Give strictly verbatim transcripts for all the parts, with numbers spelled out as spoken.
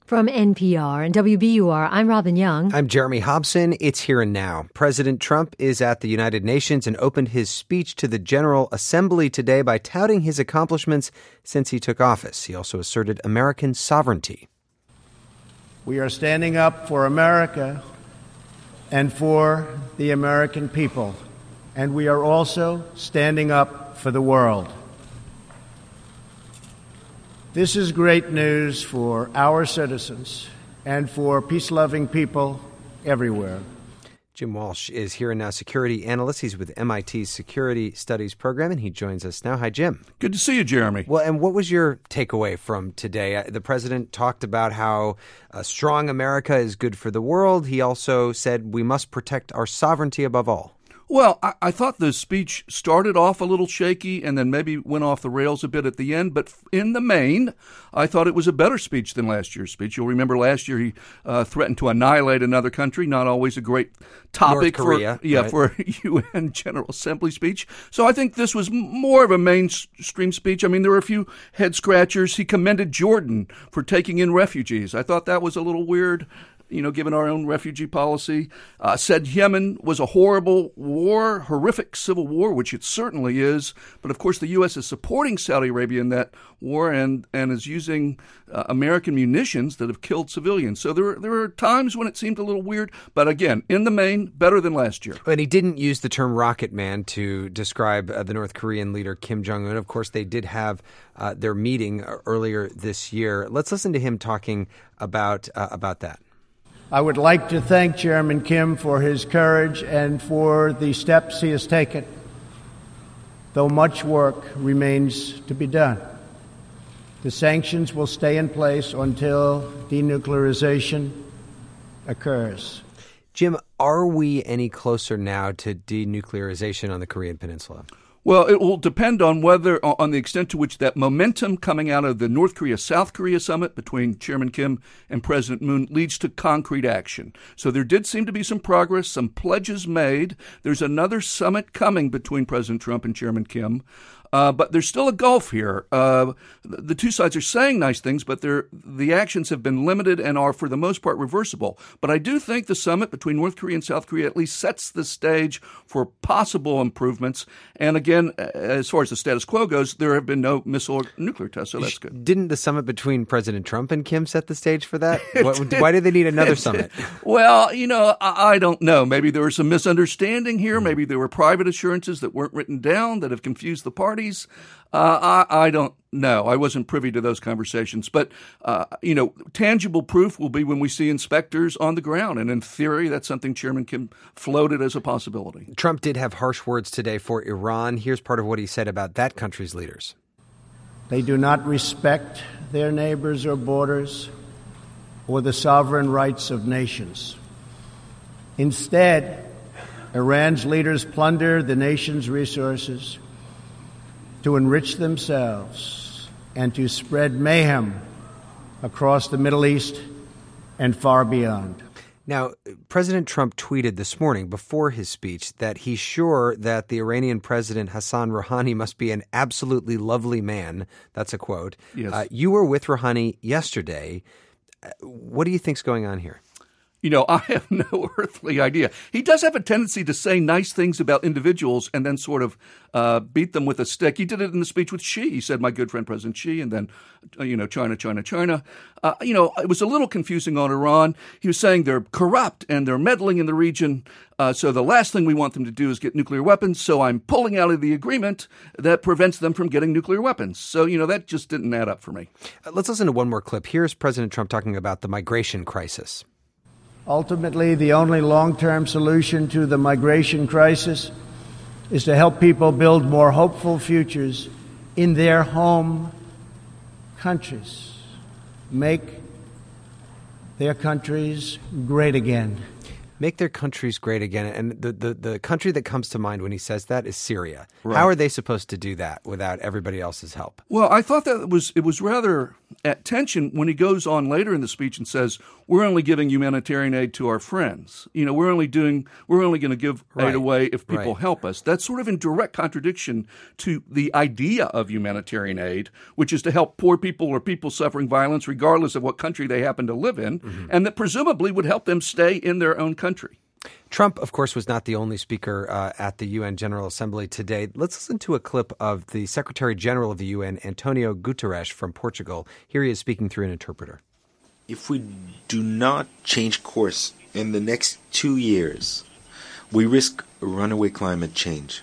From N P R and W B U R, I'm Robin Young. I'm Jeremy Hobson. It's Here and Now. President Trump is at the United Nations and opened his speech to the General Assembly today by touting his accomplishments since he took office. He also asserted American sovereignty. We are standing up for America and for the American people, and we are also standing up for the world. This is great news for our citizens and for peace-loving people everywhere. Jim Walsh is Here and Now security analyst. He's with M I T's Security Studies program, and he joins us now. Hi, Jim. Good to see you, Jeremy. Well, and what was your takeaway from today? The president talked about how a strong America is good for the world. He also said we must protect our sovereignty above all. Well, I, I thought the speech started off a little shaky and then maybe went off the rails a bit at the end. But in the main, I thought it was a better speech than last year's speech. You'll remember last year he uh, threatened to annihilate another country. Not always a great topic North Korea, for yeah right? for a U N General Assembly speech. So I think this was more of a mainstream speech. I mean, there were a few head scratchers. He commended Jordan for taking in refugees. I thought that was a little weird, you know, given our own refugee policy. Uh, said Yemen was a horrible war, horrific civil war, which it certainly is. But, of course, the U S is supporting Saudi Arabia in that war and, and is using uh, American munitions that have killed civilians. So there, there are times when it seemed a little weird. But, again, in the main, better than last year. And he didn't use the term rocket man to describe uh, the North Korean leader Kim Jong-un. Of course, they did have uh, their meeting earlier this year. Let's listen to him talking about uh, about that. I would like to thank Chairman Kim for his courage and for the steps he has taken, though much work remains to be done. The sanctions will stay in place until denuclearization occurs. Jim, are we any closer now to denuclearization on the Korean Peninsula? Well, it will depend on whether, on the extent to which that momentum coming out of the North Korea-South Korea summit between Chairman Kim and President Moon leads to concrete action. So there did seem to be some progress, some pledges made. There's another summit coming between President Trump and Chairman Kim. Uh, but there's still a gulf here. Uh, the two sides are saying nice things, but the actions have been limited and are, for the most part, reversible. But I do think the summit between North Korea and South Korea at least sets the stage for possible improvements. And again, as far as the status quo goes, there have been no missile or nuclear tests, so that's good. Didn't the summit between President Trump and Kim set the stage for that? Why did they need another summit? Well, you know, I, I don't know. Maybe there was some misunderstanding here. Maybe there were private assurances that weren't written down that have confused the parties. Uh, I, I don't know. I wasn't privy to those conversations. But, uh, you know, tangible proof will be when we see inspectors on the ground. And in theory, that's something Chairman Kim floated as a possibility. Trump did have harsh words today for Iran. Here's part of what he said about that country's leaders. They do not respect their neighbors or borders or the sovereign rights of nations. Instead, Iran's leaders plunder the nation's resources to enrich themselves and to spread mayhem across the Middle East and far beyond. Now, President Trump tweeted this morning before his speech that he's sure that the Iranian president Hassan Rouhani must be an absolutely lovely man. That's a quote. Yes. Uh, you were with Rouhani yesterday. What do you think's going on here? You know, I have no earthly idea. He does have a tendency to say nice things about individuals and then sort of uh, beat them with a stick. He did it in the speech with Xi. He said, my good friend President Xi, and then, uh, you know, China, China, China. Uh, you know, it was a little confusing on Iran. He was saying they're corrupt and they're meddling in the region. Uh, so the last thing we want them to do is get nuclear weapons. So I'm pulling out of the agreement that prevents them from getting nuclear weapons. So, you know, that just didn't add up for me. Uh, let's listen to one more clip. Here's President Trump talking about the migration crisis. Ultimately, the only long-term solution to the migration crisis is to help people build more hopeful futures in their home countries. Make their countries great again. make their countries great again. And the, the, the country that comes to mind when he says that is Syria. Right. How are they supposed to do that without everybody else's help? Well, I thought that it was it was rather at tension when he goes on later in the speech and says, we're only giving humanitarian aid to our friends. You know, we're only doing we're only going to give right. aid away if people right. help us. That's sort of in direct contradiction to the idea of humanitarian aid, which is to help poor people or people suffering violence regardless of what country they happen to live in, mm-hmm. and that presumably would help them stay in their own country. Trump, of course, was not the only speaker uh, at the U N General Assembly today. Let's listen to a clip of the Secretary General of the U N, Antonio Guterres from Portugal. Here he is speaking through an interpreter. If we do not change course in the next two years, we risk runaway climate change.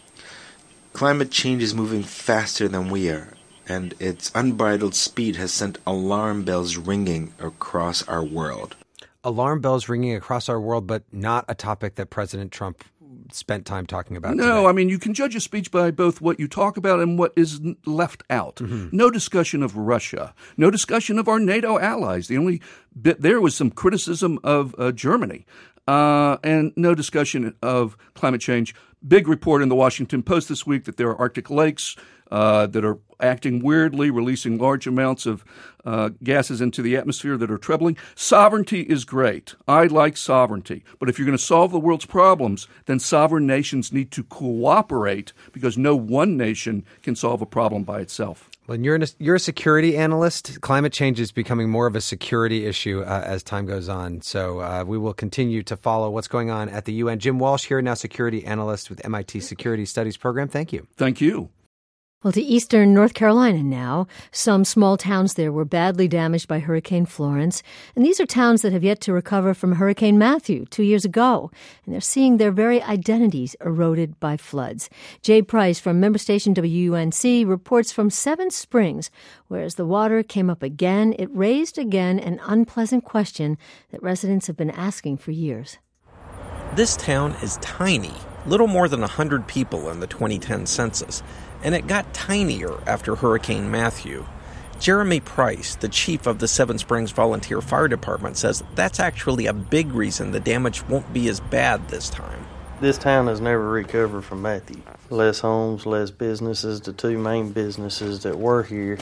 Climate change is moving faster than we are, and its unbridled speed has sent alarm bells ringing across our world. Alarm bells ringing across our world, but not a topic that President Trump spent time talking about No, today. I mean, you can judge a speech by both what you talk about and what is left out. Mm-hmm. No discussion of Russia. No discussion of our NATO allies. The only bit there was some criticism of uh, Germany. Uh, and no discussion of climate change. Big report in the Washington Post this week that there are Arctic lakes uh, that are acting weirdly, releasing large amounts of uh, gases into the atmosphere that are troubling. Sovereignty is great. I like sovereignty. But if you're going to solve the world's problems, then sovereign nations need to cooperate because no one nation can solve a problem by itself. When you're, a, you're a security analyst, climate change is becoming more of a security issue uh, as time goes on. So uh, we will continue to follow what's going on at the U N. Jim Walsh here, now security analyst with M I T Security Studies Program. Thank you. Thank you. Well, to eastern North Carolina now. Some small towns there were badly damaged by Hurricane Florence. And these are towns that have yet to recover from Hurricane Matthew two years ago. And they're seeing their very identities eroded by floods. Jay Price from member station W U N C reports from Seven Springs, where as the water came up again, it raised again an unpleasant question that residents have been asking for years. This town is tiny, little more than one hundred people in the twenty ten census. And it got tinier after Hurricane Matthew. Jeremy Price, the chief of the Seven Springs Volunteer Fire Department, says that's actually a big reason the damage won't be as bad this time. This town has never recovered from Matthew. Less homes, less businesses. The two main businesses that were here,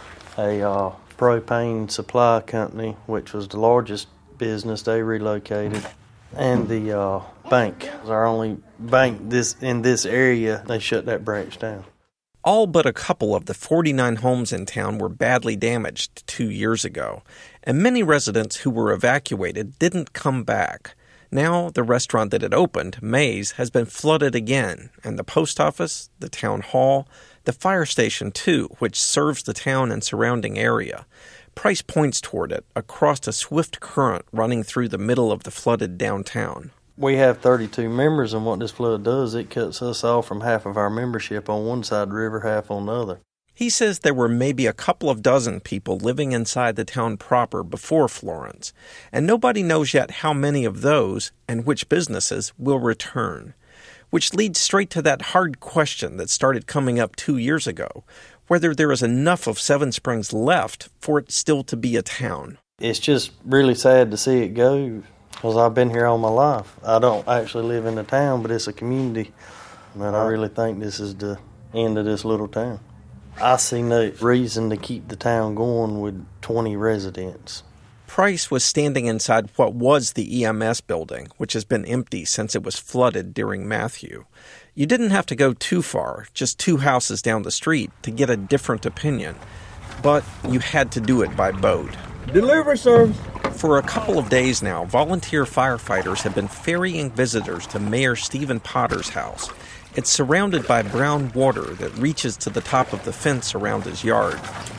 a uh, propane supply company, which was the largest business, they relocated, and the uh, bank. It was our only bank this in this area. They shut that branch down. All but a couple of the forty-nine homes in town were badly damaged two years ago, and many residents who were evacuated didn't come back. Now, the restaurant that had opened, Maze, has been flooded again, and the post office, the town hall, the fire station, too, which serves the town and surrounding area. Price points toward it, across a swift current running through the middle of the flooded downtown. We have thirty-two members, and what this flood does, it cuts us off from half of our membership on one side of the river, half on the other. He says there were maybe a couple of dozen people living inside the town proper before Florence, and nobody knows yet how many of those and which businesses will return. Which leads straight to that hard question that started coming up two years ago, whether there is enough of Seven Springs left for it still to be a town. It's just really sad to see it go. Because I've been here all my life. I don't actually live in the town, but it's a community. And I really think this is the end of this little town. I see no reason to keep the town going with twenty residents. Price was standing inside what was the E M S building, which has been empty since it was flooded during Matthew. You didn't have to go too far, just two houses down the street, to get a different opinion. But you had to do it by boat. Delivery service. For a couple of days now, volunteer firefighters have been ferrying visitors to Mayor Stephen Potter's house. It's surrounded by brown water that reaches to the top of the fence around his yard.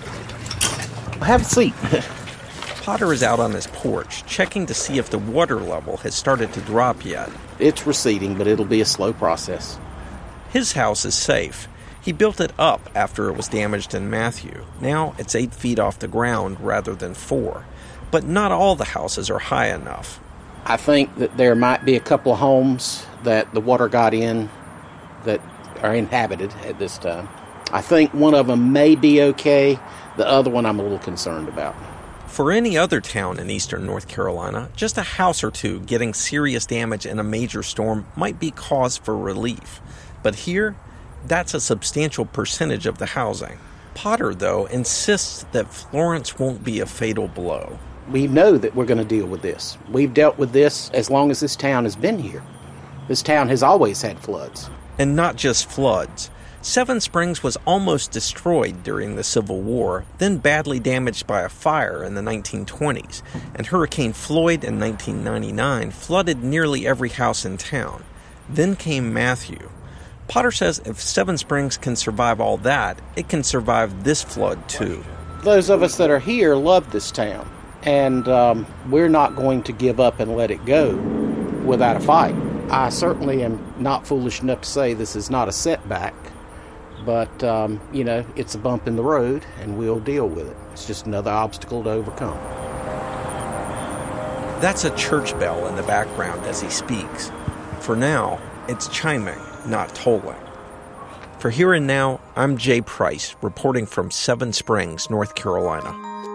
Have a seat. Potter is out on his porch, checking to see if the water level has started to drop yet. It's receding, but it'll be a slow process. His house is safe. He built it up after it was damaged in Matthew. Now it's eight feet off the ground rather than four. But not all the houses are high enough. I think that there might be a couple of homes that the water got in that are inhabited at this time. I think one of them may be okay. The other one I'm a little concerned about. For any other town in eastern North Carolina, just a house or two getting serious damage in a major storm might be cause for relief. But here, that's a substantial percentage of the housing. Potter, though, insists that Florence won't be a fatal blow. We know that we're going to deal with this. We've dealt with this as long as this town has been here. This town has always had floods. And not just floods. Seven Springs was almost destroyed during the Civil War, then badly damaged by a fire in the nineteen twenties, and Hurricane Floyd in nineteen ninety-nine flooded nearly every house in town. Then came Matthew. Potter says if Seven Springs can survive all that, it can survive this flood too. Those of us that are here love this town, and um, we're not going to give up and let it go without a fight. I certainly am not foolish enough to say this is not a setback. But, um, you know, it's a bump in the road, and we'll deal with it. It's just another obstacle to overcome. That's a church bell in the background as he speaks. For now, it's chiming, not tolling. For Here and Now, I'm Jay Price, reporting from Seven Springs, North Carolina.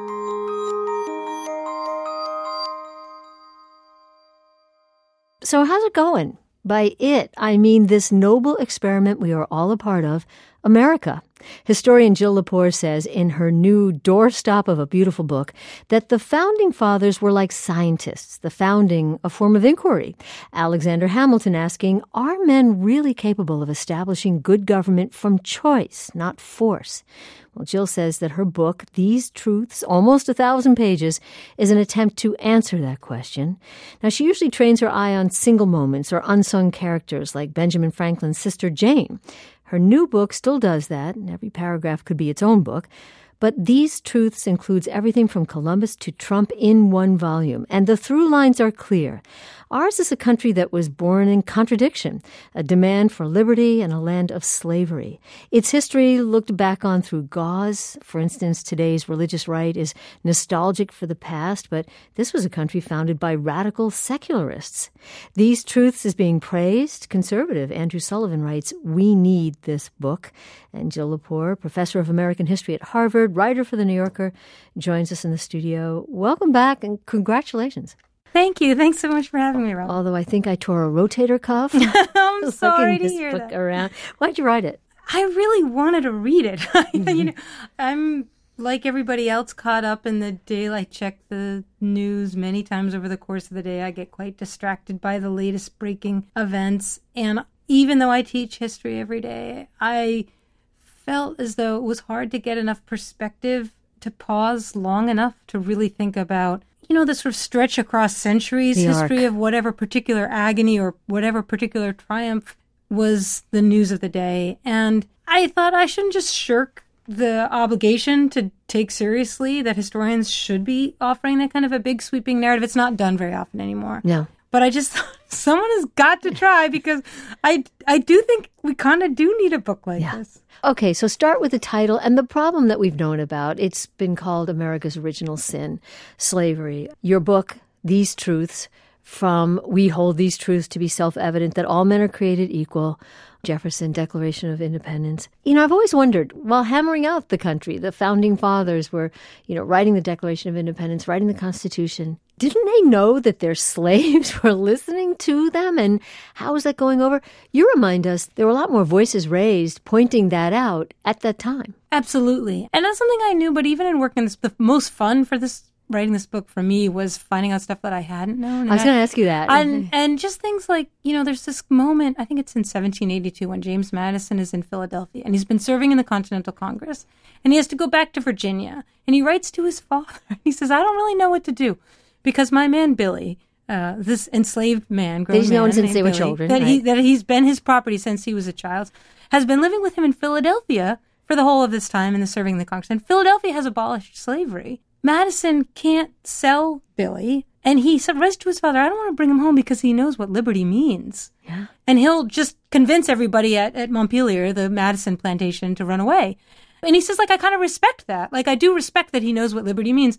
So how's it going? By it, I mean this noble experiment we are all a part of, America. Historian Jill Lepore says in her new Doorstop of a Beautiful Book that the Founding Fathers were like scientists, the founding a form of inquiry. Alexander Hamilton asking, are men really capable of establishing good government from choice, not force? Well, Jill says that her book, These Truths, almost a thousand pages, is an attempt to answer that question. Now, she usually trains her eye on single moments or unsung characters like Benjamin Franklin's sister Jane. Her new book still does that, and every paragraph could be its own book. But These Truths includes everything from Columbus to Trump in one volume, and the through lines are clear. Ours is a country that was born in contradiction, a demand for liberty and a land of slavery. Its history looked back on through gauze. For instance, today's religious right is nostalgic for the past, but this was a country founded by radical secularists. These Truths is being praised. Conservative Andrew Sullivan writes, we need this book. And Jill Lepore, professor of American history at Harvard, writer for The New Yorker, joins us in the studio. Welcome back and congratulations. Thank you. Thanks so much for having me, Rob. Although I think I tore a rotator cuff. I'm sorry to this hear book that. Around. Why'd you write it? I really wanted to read it. you know, I'm like everybody else caught up in the daily. I check the news many times over the course of the day. I get quite distracted by the latest breaking events. And even though I teach history every day, I felt as though it was hard to get enough perspective to pause long enough to really think about, you know, the sort of stretch across centuries The history arc. of whatever particular agony or whatever particular triumph was the news of the day. And I thought I shouldn't just shirk the obligation to take seriously that historians should be offering that kind of a big sweeping narrative. It's not done very often anymore. No. But I just thought someone has got to try because I, I do think we kind of do need a book like Yeah. this. Okay, so start with the title and the problem that we've known about. It's been called America's Original Sin, slavery. Your book, These Truths, from We Hold These Truths to be Self-Evident that all men are created equal, Jefferson Declaration of Independence. You know, I've always wondered, while hammering out the country, the Founding Fathers were, you know, writing the Declaration of Independence, writing the Constitution, didn't they know that their slaves were listening to them? And how was that going over? You remind us there were a lot more voices raised pointing that out at that time. Absolutely. And that's something I knew, but even in working this, the most fun for this, writing this book for me was finding out stuff that I hadn't known. I was going to ask you that. And, and just things like, you know, there's this moment, I think it's in seventeen eighty-two, when James Madison is in Philadelphia, and he's been serving in the Continental Congress, and he has to go back to Virginia. And he writes to his father. He says, I don't really know what to do, because my man Billy, uh, this enslaved man, grown He's man known since named they were Billy, children, that, right? he, that he's been his property since he was a child, has been living with him in Philadelphia for the whole of this time in the serving the Congress. And Philadelphia has abolished slavery. Madison can't sell Billy, and he said, writes to his father, I don't want to bring him home because he knows what liberty means. Yeah. And he'll just convince everybody at, at Montpelier, the Madison plantation, to run away. And he says, like, I kind of respect that. Like, I do respect that he knows what liberty means.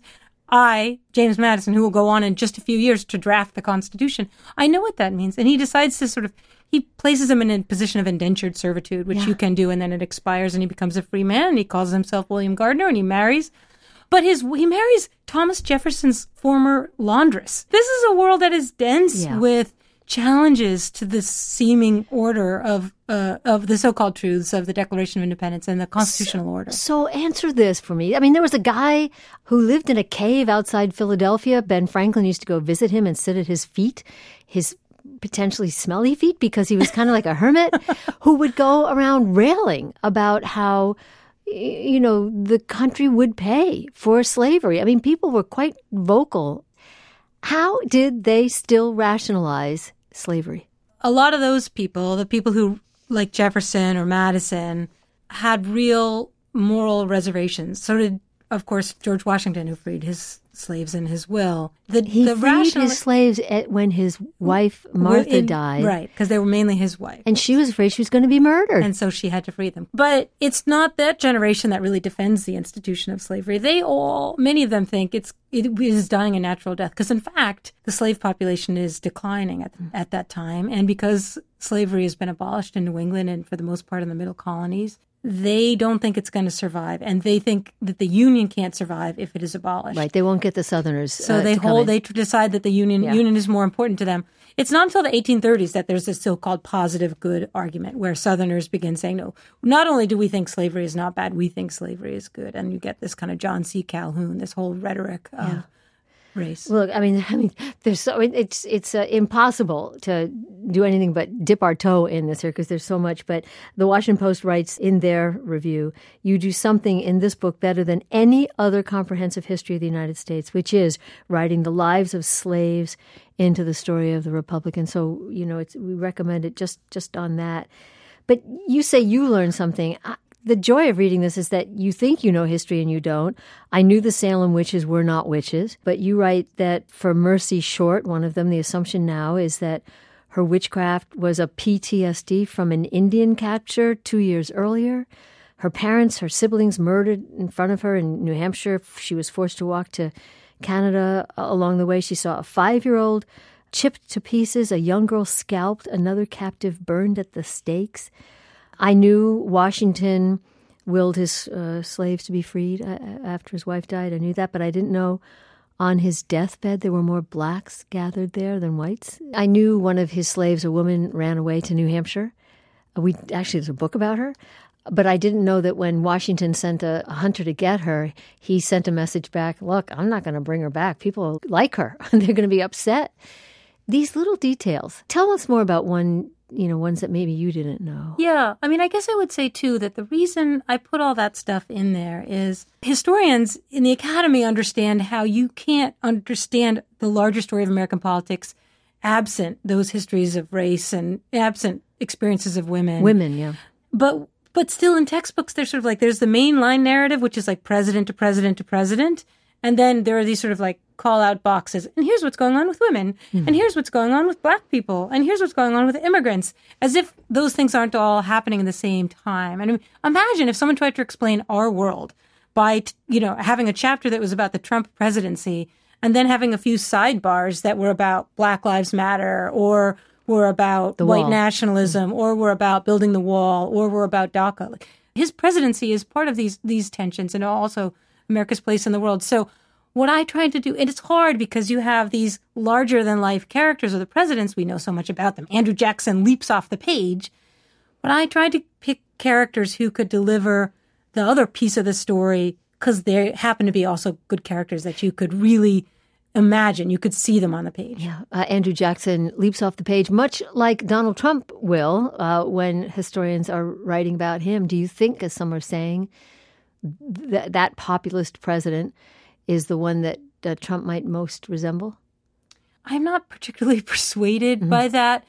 I, James Madison, who will go on in just a few years to draft the Constitution, I know what that means. And he decides to sort of, he places him in a position of indentured servitude, which Yeah. you can do, and then it expires and he becomes a free man, and he calls himself William Gardner, and he marries. But his he marries Thomas Jefferson's former laundress. This is a world that is dense Yeah. with challenges to the seeming order of uh, of the so-called truths of the Declaration of Independence and the constitutional order. So answer this for me. I mean, there was a guy who lived in a cave outside Philadelphia. Ben Franklin used to go visit him and sit at his feet, his potentially smelly feet, because he was kind of like a hermit, who would go around railing about how, you know, the country would pay for slavery. I mean, people were quite vocal. How did they still rationalize slavery? A lot of those people, the people who, like Jefferson or Madison, had real moral reservations. So did, of course, George Washington, who freed his slaves in his will. The, He the freed rational- his slaves at, when his wife, Martha, in- died. Right, because they were mainly his wife. And she was afraid she was going to be murdered. And so she had to free them. But it's not that generation that really defends the institution of slavery. They all, many of them think it's it is dying a natural death. Because in fact, the slave population is declining at, at that time. And because slavery has been abolished in New England and for the most part in the middle colonies, they don't think it's going to survive. And they think that the Union can't survive if it is abolished. Right, they won't get the Southerners. So uh, they to come hold, in. they t- decide that the union Yeah. union is more important to them. It's not until the eighteen thirties that there's this so-called positive good argument where Southerners begin saying, no, not only do we think slavery is not bad, we think slavery is good. And you get this kind of John C. Calhoun, this whole rhetoric of Yeah. race. Look, I mean, I mean, there's so it's it's uh, impossible to do anything but dip our toe in this here because there's so much. But the Washington Post writes in their review, "You do something in this book better than any other comprehensive history of the United States, which is writing the lives of slaves into the story of the Republic." And so, you know, it's, we recommend it just just on that. But you say you learned something. I, The joy of reading this is that you think you know history and you don't. I knew the Salem witches were not witches, but you write that for Mercy Short, one of them, the assumption now is that her witchcraft was a P T S D from an Indian capture two years earlier. Her parents, her siblings murdered in front of her in New Hampshire. She was forced to walk to Canada along the way. She saw a five-year-old chipped to pieces, a young girl scalped, another captive burned at the stakes. I knew Washington willed his uh, slaves to be freed uh, after his wife died. I knew that, but I didn't know on his deathbed there were more blacks gathered there than whites. I knew one of his slaves, a woman, ran away to New Hampshire. We actually, there's a book about her. But I didn't know that when Washington sent a, a hunter to get her, he sent a message back, look, I'm not going to bring her back. People like her. They're going to be upset. These little details. Tell us more about one, you know, ones that maybe you didn't know. Yeah. I mean, I guess I would say, too, that the reason I put all that stuff in there is historians in the academy understand how you can't understand the larger story of American politics absent those histories of race and absent experiences of women. Women, yeah. But but still in textbooks, there's sort of like, there's the mainline narrative, which is like president to president to president. And then there are these sort of like call out boxes. And here's what's going on with women. Mm-hmm. And here's what's going on with black people. And here's what's going on with immigrants. As if those things aren't all happening at the same time. And I mean, imagine if someone tried to explain our world by, you know, having a chapter that was about the Trump presidency and then having a few sidebars that were about Black Lives Matter or were about the white wall. nationalism mm-hmm. or were about building the wall or were about DACA. Like, his presidency is part of these these tensions and also America's place in the world. So what I tried to do, and it's hard because you have these larger-than-life characters of the presidents. We know so much about them. Andrew Jackson leaps off the page. But I tried to pick characters who could deliver the other piece of the story because they happen to be also good characters that you could really imagine. You could see them on the page. Yeah, uh, Andrew Jackson leaps off the page, much like Donald Trump will uh, when historians are writing about him. Do you think, as some are saying, th- that populist president is the one that uh, Trump might most resemble? I'm not particularly persuaded mm-hmm. by that.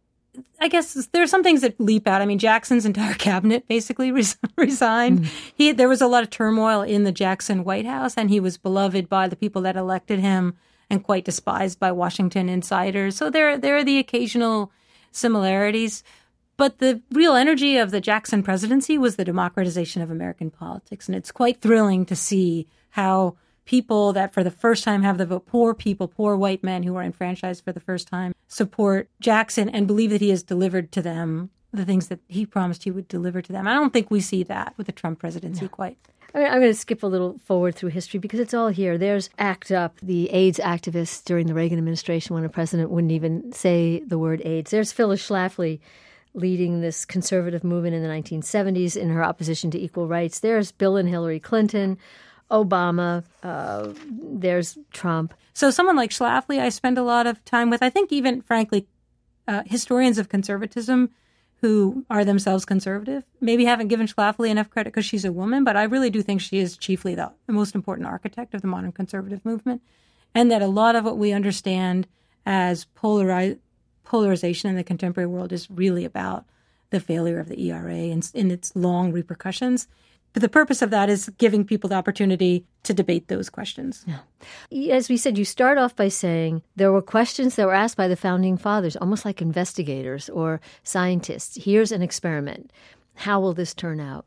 I guess there are some things that leap out. I mean, Jackson's entire cabinet basically res- resigned. Mm-hmm. He there was a lot of turmoil in the Jackson White House, and he was beloved by the people that elected him and quite despised by Washington insiders. So there, there are the occasional similarities. But the real energy of the Jackson presidency was the democratization of American politics. And it's quite thrilling to see how people that for the first time have the vote, poor people, poor white men who are enfranchised for the first time, support Jackson and believe that he has delivered to them the things that he promised he would deliver to them. I don't think we see that with the Trump presidency no. quite. I mean, I'm going to skip a little forward through history because it's all here. There's ACT UP, the AIDS activists during the Reagan administration when a president wouldn't even say the word AIDS. There's Phyllis Schlafly leading this conservative movement in the nineteen seventies in her opposition to equal rights. There's Bill and Hillary Clinton, Obama, uh, there's Trump. So someone like Schlafly I spend a lot of time with. I think even, frankly, uh, historians of conservatism who are themselves conservative maybe haven't given Schlafly enough credit because she's a woman, but I really do think she is chiefly the, the most important architect of the modern conservative movement, and that a lot of what we understand as polarize, polarization in the contemporary world is really about the failure of the E R A and, and its long repercussions. But the purpose of that is giving people the opportunity to debate those questions. Yeah. As we said, you start off by saying there were questions that were asked by the founding fathers, almost like investigators or scientists. Here's an experiment. How will this turn out?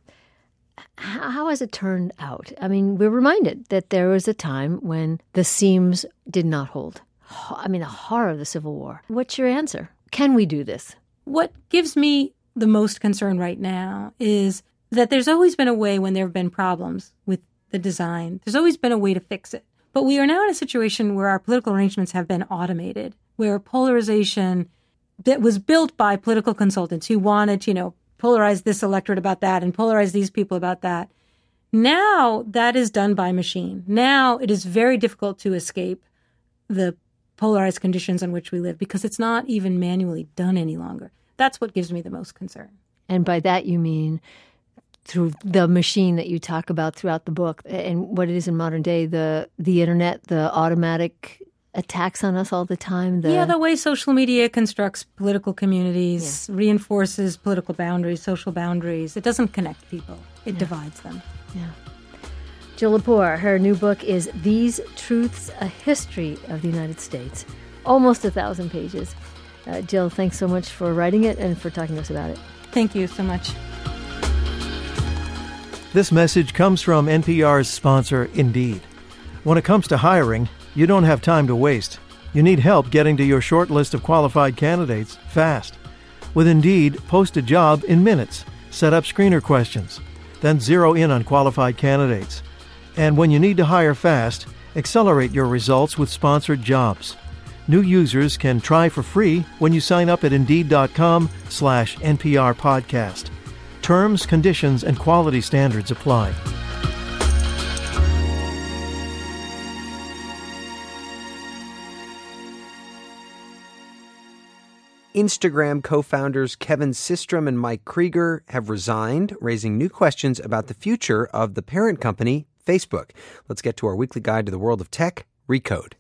How has it turned out? I mean, we're reminded that there was a time when the seams did not hold. I mean, the horror of the Civil War. What's your answer? Can we do this? What gives me the most concern right now is that there's always been a way when there have been problems with the design. There's always been a way to fix it. But we are now in a situation where our political arrangements have been automated, where polarization that was built by political consultants who wanted to, you know, polarize this electorate about that and polarize these people about that. Now that is done by machine. Now it is very difficult to escape the polarized conditions in which we live because it's not even manually done any longer. That's what gives me the most concern. And by that you mean through the machine that you talk about throughout the book and what it is in modern day, the the internet, the automatic attacks on us all the time. The... Yeah, the way social media constructs political communities, yeah. reinforces political boundaries, social boundaries. It doesn't connect people. It yeah. divides them. Yeah. Jill Lepore, her new book is These Truths, A History of the United States. Almost a thousand pages. Uh, Jill, thanks so much for writing it and for talking to us about it. Thank you so much. This message comes from N P R's sponsor, Indeed. When it comes to hiring, you don't have time to waste. You need help getting to your short list of qualified candidates fast. With Indeed, post a job in minutes, set up screener questions, then zero in on qualified candidates. And when you need to hire fast, accelerate your results with sponsored jobs. New users can try for free when you sign up at Indeed.com slash NPR podcast. Terms, conditions, and quality standards apply. Instagram co-founders Kevin Systrom and Mike Krieger have resigned, raising new questions about the future of the parent company, Facebook. Let's get to our weekly guide to the world of tech, Recode.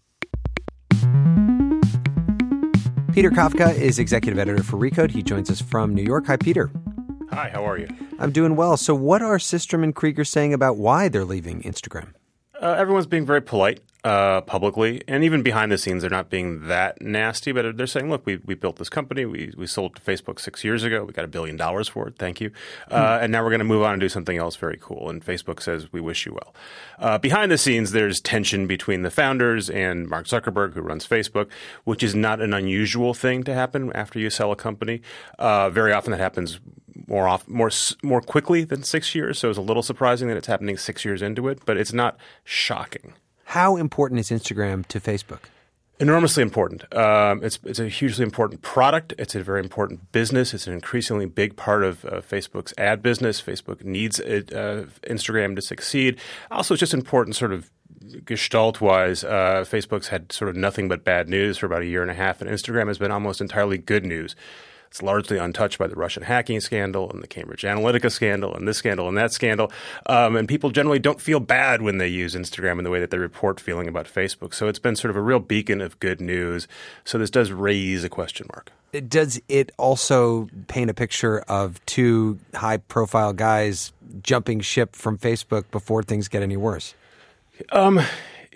Peter Kafka is executive editor for Recode. He joins us from New York. Hi, Peter. Hi, how are you? I'm doing well. So what are Systrom and Krieger saying about why they're leaving Instagram? Uh, everyone's being very polite uh, publicly, and even behind the scenes, they're not being that nasty, but they're saying, look, we we built this company. We we sold to Facebook six years ago. We got a billion dollars for it. Thank you. Uh, hmm. And now we're going to move on and do something else very cool. And Facebook says, we wish you well. Uh, behind the scenes, there's tension between the founders and Mark Zuckerberg, who runs Facebook, which is not an unusual thing to happen after you sell a company. Uh, very often that happens more off, more more quickly than six years. So it's a little surprising that it's happening six years into it, but it's not shocking. How important is Instagram to Facebook? Enormously important. Um, it's it's a hugely important product. It's a very important business. It's an increasingly big part of uh, Facebook's ad business. Facebook needs it, uh, Instagram to succeed. Also, it's just important sort of gestalt-wise. Uh, Facebook's had sort of nothing but bad news for about a year and a half, and Instagram has been almost entirely good news. It's largely untouched by the Russian hacking scandal and the Cambridge Analytica scandal and this scandal and that scandal. Um, and people generally don't feel bad when they use Instagram in the way that they report feeling about Facebook. So it's been sort of a real beacon of good news. So this does raise a question mark. Does it also paint a picture of two high-profile guys jumping ship from Facebook before things get any worse? Um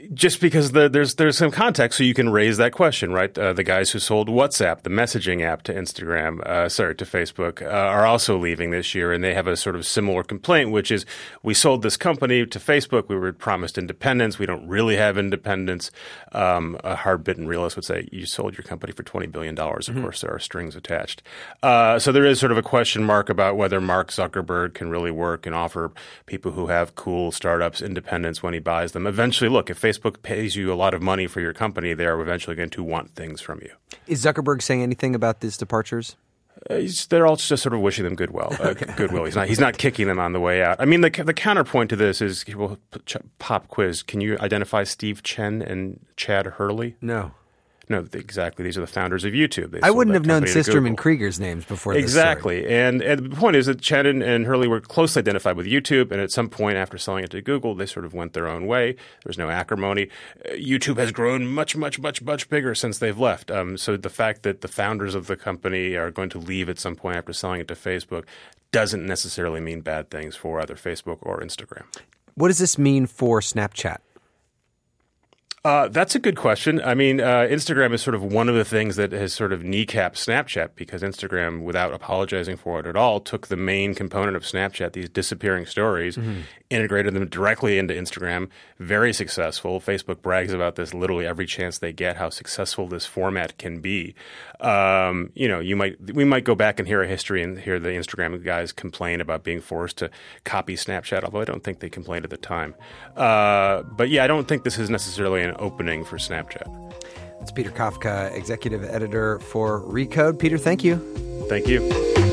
Just because the, there's there's some context, so you can raise that question, right? Uh, the guys who sold WhatsApp, the messaging app, to Instagram, uh, sorry, to Facebook, uh, are also leaving this year, and they have a sort of similar complaint, which is we sold this company to Facebook. We were promised independence. We don't really have independence. Um, a hard-bitten realist would say you sold your company for twenty billion dollars. Of mm-hmm. course, there are strings attached. Uh, so there is sort of a question mark about whether Mark Zuckerberg can really work and offer people who have cool startups independence when he buys them. Eventually, look, if Facebook pays you a lot of money for your company, they are eventually going to want things from you. Is Zuckerberg saying anything about these departures? Uh, he's, they're all just sort of wishing them goodwill. Uh, okay. Goodwill. He's not. He's not kicking them on the way out. I mean, the the counterpoint to this is, well, pop quiz. Can you identify Steve Chen and Chad Hurley? No. No, exactly. These are the founders of YouTube. They I wouldn't have known Systrom and Krieger's names before this Exactly. story. And, and the point is that Chad and, and Hurley were closely identified with YouTube, and at some point after selling it to Google, they sort of went their own way. There was no acrimony. Uh, YouTube has grown much, much, much, much bigger since they've left. Um, so the fact that the founders of the company are going to leave at some point after selling it to Facebook doesn't necessarily mean bad things for either Facebook or Instagram. What does this mean for Snapchat? Uh, that's a good question. I mean, uh, Instagram is sort of one of the things that has sort of kneecapped Snapchat because Instagram, without apologizing for it at all, took the main component of Snapchat, these disappearing stories, mm-hmm. integrated them directly into Instagram. Very successful. Facebook brags about this literally every chance they get, how successful this format can be. Um, you know, you might we might go back and hear a history and hear the Instagram guys complain about being forced to copy Snapchat, although I don't think they complained at the time. Uh, but yeah, I don't think this is necessarily an opening for Snapchat. That's Peter Kafka, executive editor for Recode. Peter, thank you. Thank you.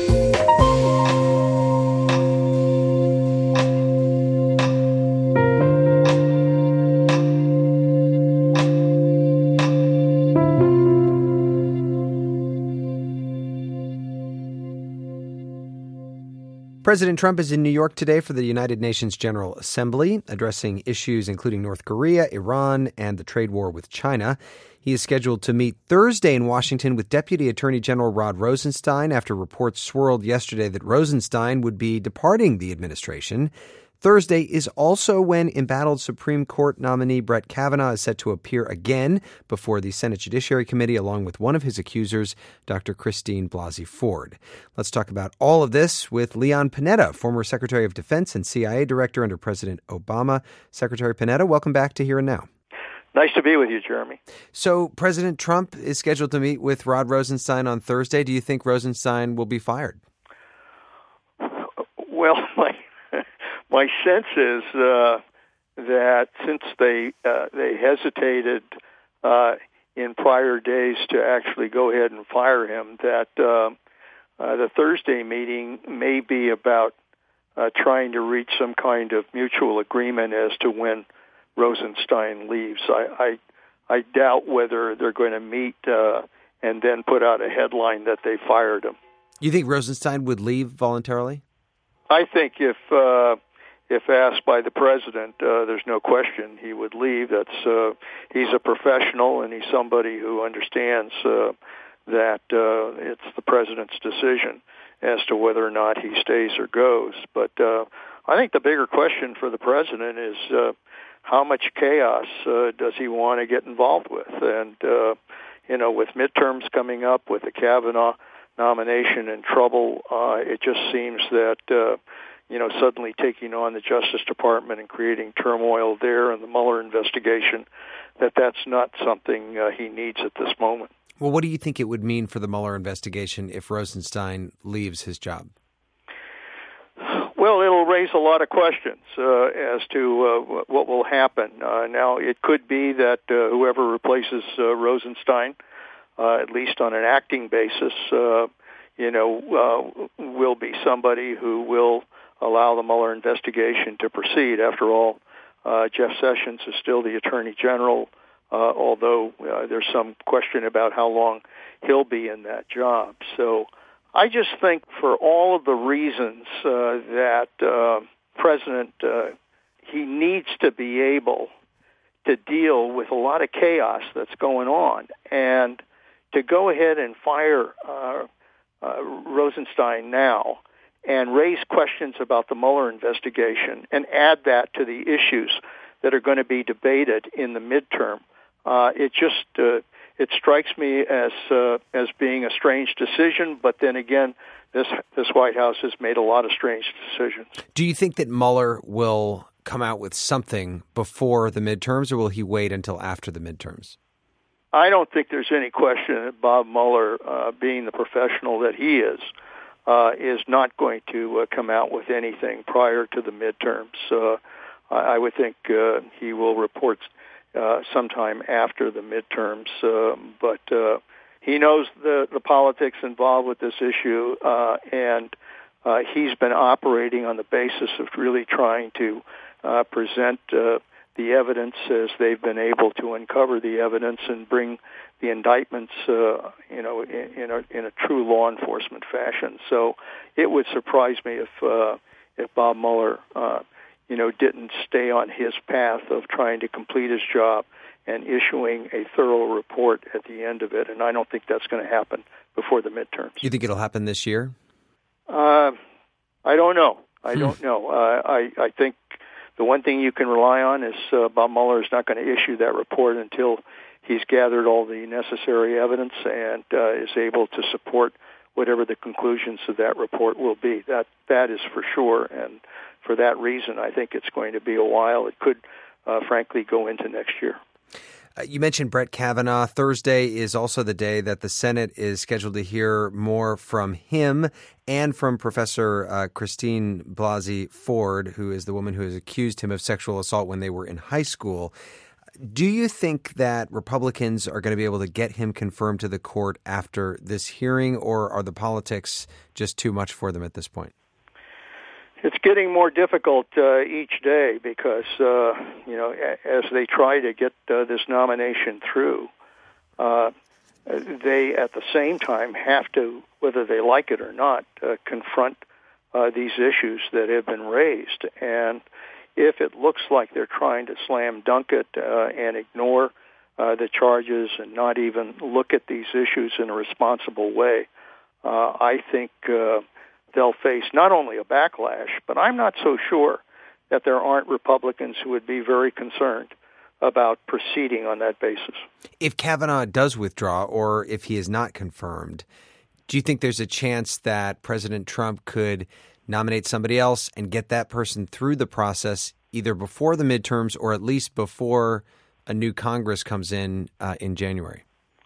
President Trump is in New York today for the United Nations General Assembly, addressing issues including North Korea, Iran, and the trade war with China. He is scheduled to meet Thursday in Washington with Deputy Attorney General Rod Rosenstein after reports swirled yesterday that Rosenstein would be departing the administration. Thursday is also when embattled Supreme Court nominee Brett Kavanaugh is set to appear again before the Senate Judiciary Committee, along with one of his accusers, Doctor Christine Blasey Ford. Let's talk about all of this with Leon Panetta, former Secretary of Defense and C I A Director under President Obama. Secretary Panetta, welcome back to Here and Now. Nice to be with you, Jeremy. So President Trump is scheduled to meet with Rod Rosenstein on Thursday. Do you think Rosenstein will be fired? Well, my my sense is uh, that since they uh, they hesitated uh, in prior days to actually go ahead and fire him, that uh, uh, the Thursday meeting may be about uh, trying to reach some kind of mutual agreement as to when Rosenstein leaves. I, I, I doubt whether they're going to meet uh, and then put out a headline that they fired him. You think Rosenstein would leave voluntarily? I think if uh, if asked by the president, uh, there's no question he would leave. That's uh, he's a professional and he's somebody who understands uh, that uh, it's the president's decision as to whether or not he stays or goes. But uh, I think the bigger question for the president is uh, how much chaos uh, does he want to get involved with? And, uh, you know, with midterms coming up, with the Kavanaugh nomination in trouble, uh, it just seems that, uh, you know, suddenly taking on the Justice Department and creating turmoil there and the Mueller investigation, that that's not something uh, he needs at this moment. Well, what do you think it would mean for the Mueller investigation if Rosenstein leaves his job? Well, it'll raise a lot of questions uh, as to uh, what will happen. Uh, now, it could be that uh, whoever replaces uh, Rosenstein, uh, at least on an acting basis, uh, you know, uh, will be somebody who will allow the Mueller investigation to proceed. After all, uh, Jeff Sessions is still the Attorney General, uh, although uh, there's some question about how long he'll be in that job. So I just think for all of the reasons uh, that uh, President, uh, he needs to be able to deal with a lot of chaos that's going on. And to go ahead and fire uh, uh, Rosenstein now and raise questions about the Mueller investigation and add that to the issues that are going to be debated in the midterm. Uh, it just uh, it strikes me as uh, as being a strange decision, but then again, this this White House has made a lot of strange decisions. Do you think that Mueller will come out with something before the midterms, or will he wait until after the midterms? I don't think there's any question that Bob Mueller, uh, being the professional that he is, uh, is not going to uh, come out with anything prior to the midterms. Uh, I would think uh, he will report uh, sometime after the midterms, uh, but uh, he knows the, the politics involved with this issue, uh, and uh, he's been operating on the basis of really trying to uh, present uh, the evidence as they've been able to uncover the evidence and bring the indictments, uh, you know, in, in, a, in a true law enforcement fashion. So it would surprise me if uh, if Bob Mueller, uh, you know, didn't stay on his path of trying to complete his job and issuing a thorough report at the end of it. And I don't think that's going to happen before the midterms. You think it'll happen this year? Uh, I don't know. I don't know. Uh, I I think. The one thing you can rely on is uh, Bob Mueller is not going to issue that report until he's gathered all the necessary evidence and uh, is able to support whatever the conclusions of that report will be. That that is for sure, and for that reason, I think it's going to be a while. It could, uh, frankly, go into next year. Uh, you mentioned Brett Kavanaugh. Thursday is also the day that the Senate is scheduled to hear more from him and from Professor uh, Christine Blasey Ford, who is the woman who has accused him of sexual assault when they were in high school. Do you think that Republicans are going to be able to get him confirmed to the court after this hearing, or are the politics just too much for them at this point? It's getting more difficult uh, each day because, uh, you know, as they try to get uh, this nomination through, uh, they at the same time have to, whether they like it or not, uh, confront uh, these issues that have been raised. And if it looks like they're trying to slam dunk it uh, and ignore uh, the charges and not even look at these issues in a responsible way, uh, I think uh, they'll face not only a backlash, but I'm not so sure that there aren't Republicans who would be very concerned about proceeding on that basis. If Kavanaugh does withdraw, or if he is not confirmed, do you think there's a chance that President Trump could nominate somebody else and get that person through the process either before the midterms or at least before a new Congress comes in uh, in January?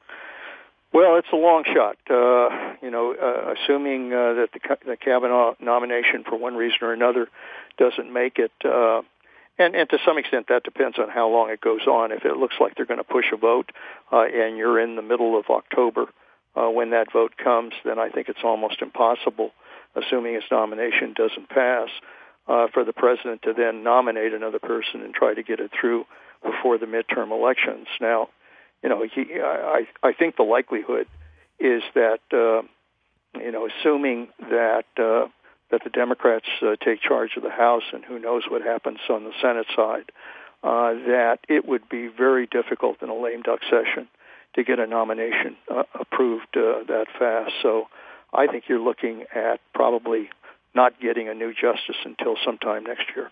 Well, it's a long shot. Uh, you know, uh, assuming uh, that the, the Kavanaugh nomination, for one reason or another, doesn't make it, uh, and, and to some extent that depends on how long it goes on. If it looks like they're going to push a vote uh, and you're in the middle of October uh, when that vote comes, then I think it's almost impossible, assuming his nomination doesn't pass, uh, for the president to then nominate another person and try to get it through before the midterm elections. Now, You know, he, I, I think the likelihood is that, uh, you know, assuming that uh, that the Democrats uh, take charge of the House, and who knows what happens on the Senate side, uh, that it would be very difficult in a lame duck session to get a nomination uh, approved uh, that fast. So I think you're looking at probably not getting a new justice until sometime next year.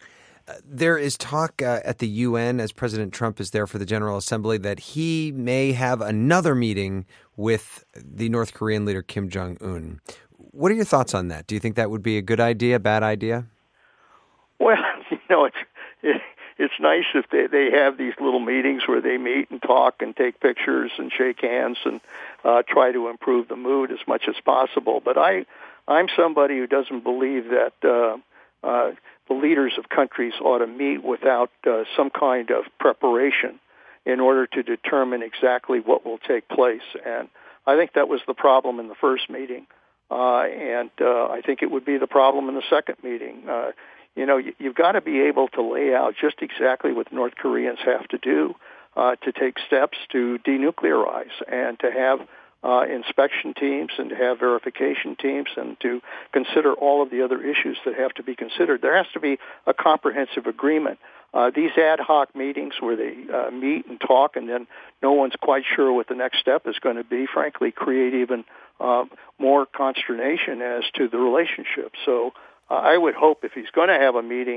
There is talk uh, at the U N, as President Trump is there for the General Assembly, that he may have another meeting with the North Korean leader Kim Jong-un. What are your thoughts on that? Do you think that would be a good idea, bad idea? Well, you know, it's it, it's nice if they, they have these little meetings where they meet and talk and take pictures and shake hands and uh, try to improve the mood as much as possible. But I, I'm somebody who doesn't believe that uh, uh, the leaders of countries ought to meet without uh, some kind of preparation in order to determine exactly what will take place. And I think that was the problem in the first meeting. Uh, and uh, I think it would be the problem in the second meeting. Uh, you know, you, you've got to be able to lay out just exactly what North Koreans have to do uh, to take steps to denuclearize and to have uh, inspection teams and to have verification teams and to consider all of the other issues that have to be considered. There has to be a comprehensive agreement. Uh, these ad hoc meetings where they uh, meet and talk and then no one's quite sure what the next step is going to be, frankly, create even uh, more consternation as to the relationship. So uh, I would hope if he's going to have a meeting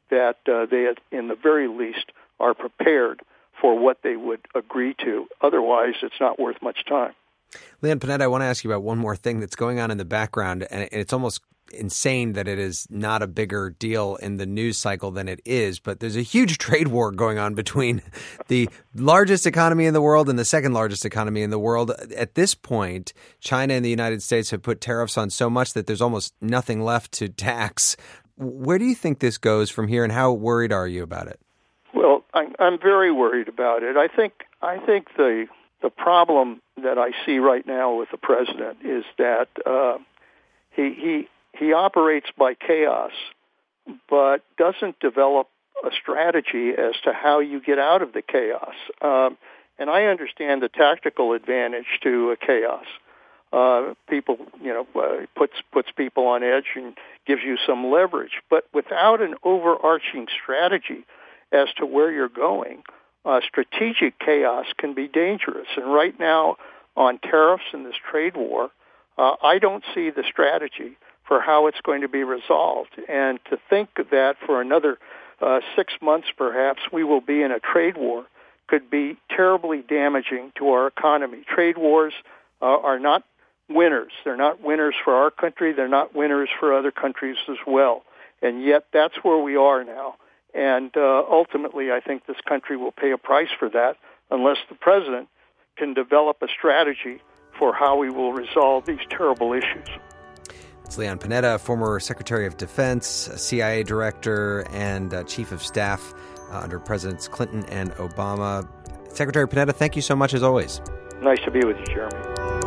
that uh, they, at, in the very least, are prepared for what they would agree to. Otherwise, it's not worth much time. Leon Panetta, I want to ask you about one more thing that's going on in the background, and it's almost insane that it is not a bigger deal in the news cycle than it is, but there's a huge trade war going on between the largest economy in the world and the second largest economy in the world. At this point, China and the United States have put tariffs on so much that there's almost nothing left to tax. Where do you think this goes from here, and how worried are you about it? Well, I'm, I'm very worried about it. I think I think the the problem that I see right now with the president is that uh, he he he operates by chaos, but doesn't develop a strategy as to how you get out of the chaos. Um, and I understand the tactical advantage to a chaos. Uh, people, you know, uh, puts puts people on edge and gives you some leverage. But without an overarching strategy as to where you're going, uh, strategic chaos can be dangerous. And right now, on tariffs and this trade war, uh, I don't see the strategy for how it's going to be resolved. And to think that for another uh, six months, perhaps, we will be in a trade war could be terribly damaging to our economy. Trade wars uh, are not winners. They're not winners for our country. They're not winners for other countries as well. And yet that's where we are now. And uh, ultimately, I think this country will pay a price for that unless the president can develop a strategy for how we will resolve these terrible issues. It's Leon Panetta, former Secretary of Defense, C I A Director, and uh, Chief of Staff uh, under Presidents Clinton and Obama. Secretary Panetta, thank you so much as always. Nice to be with you, Jeremy.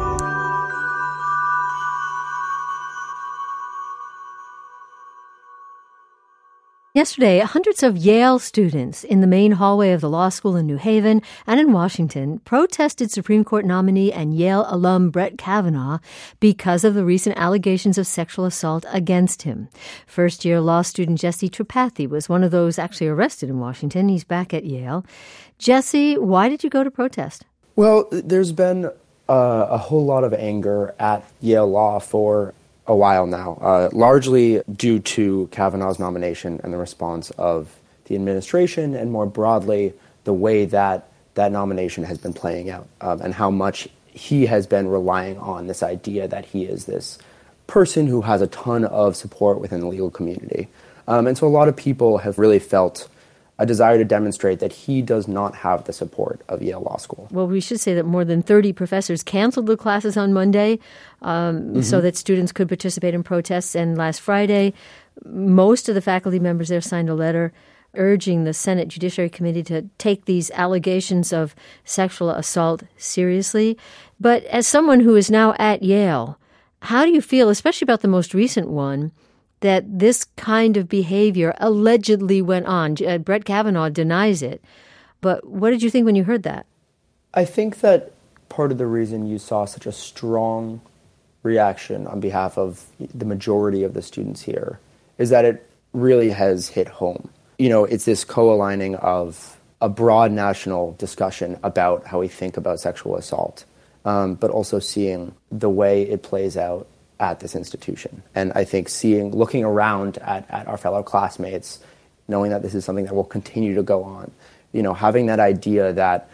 Yesterday, hundreds of Yale students in the main hallway of the law school in New Haven and in Washington protested Supreme Court nominee and Yale alum Brett Kavanaugh because of the recent allegations of sexual assault against him. First-year law student Jesse Tripathi was one of those actually arrested in Washington. He's back at Yale. Jesse, why did you go to protest? Well, there's been uh, a whole lot of anger at Yale Law for a while now, uh, largely due to Kavanaugh's nomination and the response of the administration, and more broadly, the way that that nomination has been playing out, um, and how much he has been relying on this idea that he is this person who has a ton of support within the legal community. Um, and so a lot of people have really felt a desire to demonstrate that he does not have the support of Yale Law School. Well, we should say that more than thirty professors canceled the classes on Monday um, mm-hmm. so that students could participate in protests. And last Friday, most of the faculty members there signed a letter urging the Senate Judiciary Committee to take these allegations of sexual assault seriously. But as someone who is now at Yale, how do you feel, especially about the most recent one, that this kind of behavior allegedly went on? Uh, Brett Kavanaugh denies it. But what did you think when you heard that? I think that part of the reason you saw such a strong reaction on behalf of the majority of the students here is that it really has hit home. You know, it's this co-aligning of a broad national discussion about how we think about sexual assault, um, but also seeing the way it plays out at this institution. And I think seeing, looking around at, at our fellow classmates, knowing that this is something that will continue to go on, you know, having that idea that,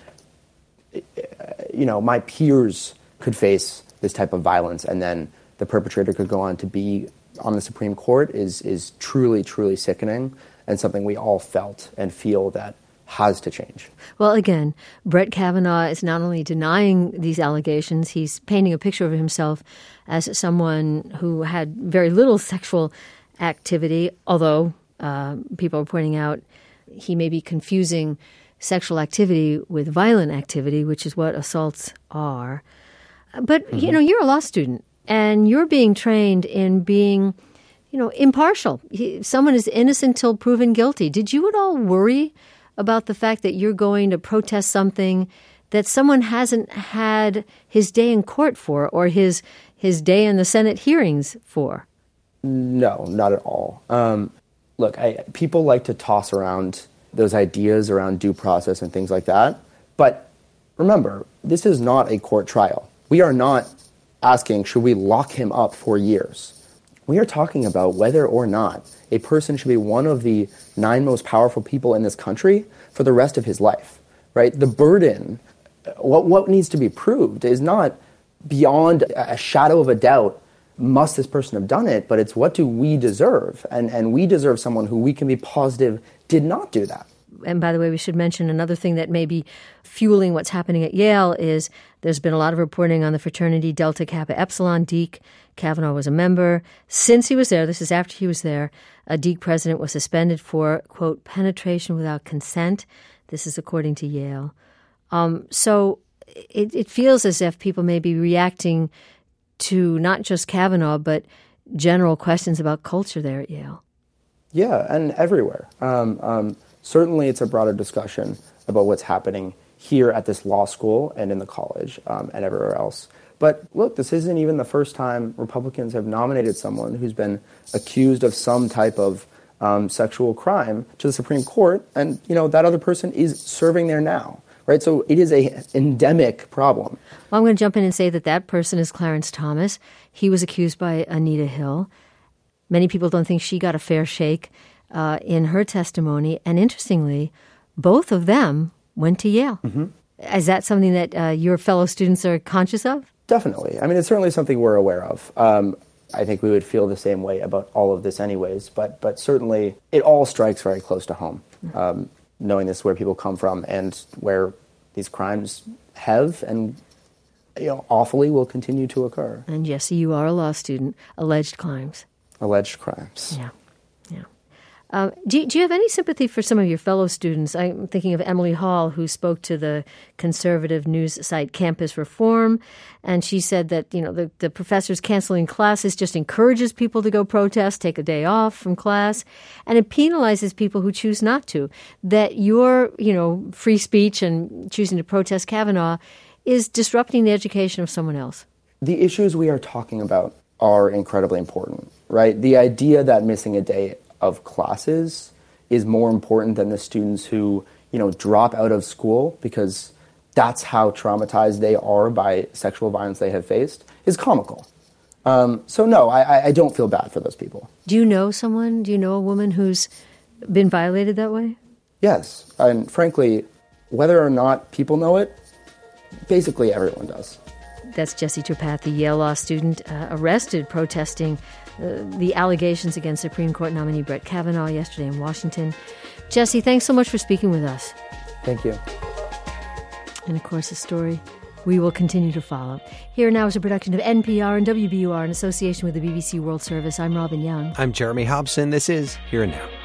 you know, my peers could face this type of violence and then the perpetrator could go on to be on the Supreme Court is is truly, truly sickening, and something we all felt and feel that has to change. Well, again, Brett Kavanaugh is not only denying these allegations, he's painting a picture of himself as someone who had very little sexual activity, although uh, people are pointing out he may be confusing sexual activity with violent activity, which is what assaults are. But, mm-hmm. you know, you're a law student, and you're being trained in being, you know, impartial. He, someone is innocent till proven guilty. Did you at all worry about the fact that you're going to protest something that someone hasn't had his day in court for, or his his day in the Senate hearings for? No, not at all. Um, look, I, people like to toss around those ideas around due process and things like that. But remember, this is not a court trial. We are not asking, should we lock him up for years? We are talking about whether or not a person should be one of the nine most powerful people in this country for the rest of his life, right? The burden, what, what needs to be proved is not beyond a shadow of a doubt, must this person have done it, but it's what do we deserve? And, and we deserve someone who we can be positive did not do that. And by the way, we should mention another thing that may be fueling what's happening at Yale is there's been a lot of reporting on the fraternity Delta Kappa Epsilon. Deke Kavanaugh was a member. Since he was there, this is after he was there, a Deke president was suspended for, quote, penetration without consent. This is according to Yale. Um, so it, it feels as if people may be reacting to not just Kavanaugh, but general questions about culture there at Yale. Yeah, and everywhere. Um, um, certainly it's a broader discussion about what's happening here at this law school and in the college um, and everywhere else. But look, this isn't even the first time Republicans have nominated someone who's been accused of some type of um, sexual crime to the Supreme Court, and you know that other person is serving there now, right? So it is a endemic problem. Well, I'm going to jump in and say that that person is Clarence Thomas. He was accused by Anita Hill. Many people don't think she got a fair shake uh, in her testimony, and interestingly, both of them went to Yale. Mm-hmm. Is that something that uh, your fellow students are conscious of? Definitely. I mean, it's certainly something we're aware of. Um, I think we would feel the same way about all of this anyways, but but certainly it all strikes very close to home, um, knowing this is where people come from and where these crimes have and you know awfully will continue to occur. And Jesse, you are a law student. Alleged crimes. Alleged crimes. Yeah, yeah. Um, do, do you have any sympathy for some of your fellow students? I'm thinking of Emily Hall, who spoke to the conservative news site Campus Reform, and she said that you know the, the professors canceling classes just encourages people to go protest, take a day off from class, and it penalizes people who choose not to. That your you know free speech and choosing to protest Kavanaugh is disrupting the education of someone else. The issues we are talking about are incredibly important, right? The idea that missing a day of classes is more important than the students who, you know, drop out of school because that's how traumatized they are by sexual violence they have faced is comical. Um, so no, I, I don't feel bad for those people. Do you know someone, do you know a woman who's been violated that way? Yes. And frankly, whether or not people know it, basically everyone does. That's Jesse Tripathi, the Yale Law student, uh, arrested protesting uh, the allegations against Supreme Court nominee Brett Kavanaugh yesterday in Washington. Jesse, thanks so much for speaking with us. Thank you. And of course, a story we will continue to follow. Here Now is a production of N P R and W B U R in association with the B B C World Service. I'm Robin Young. I'm Jeremy Hobson. This is Here and Now.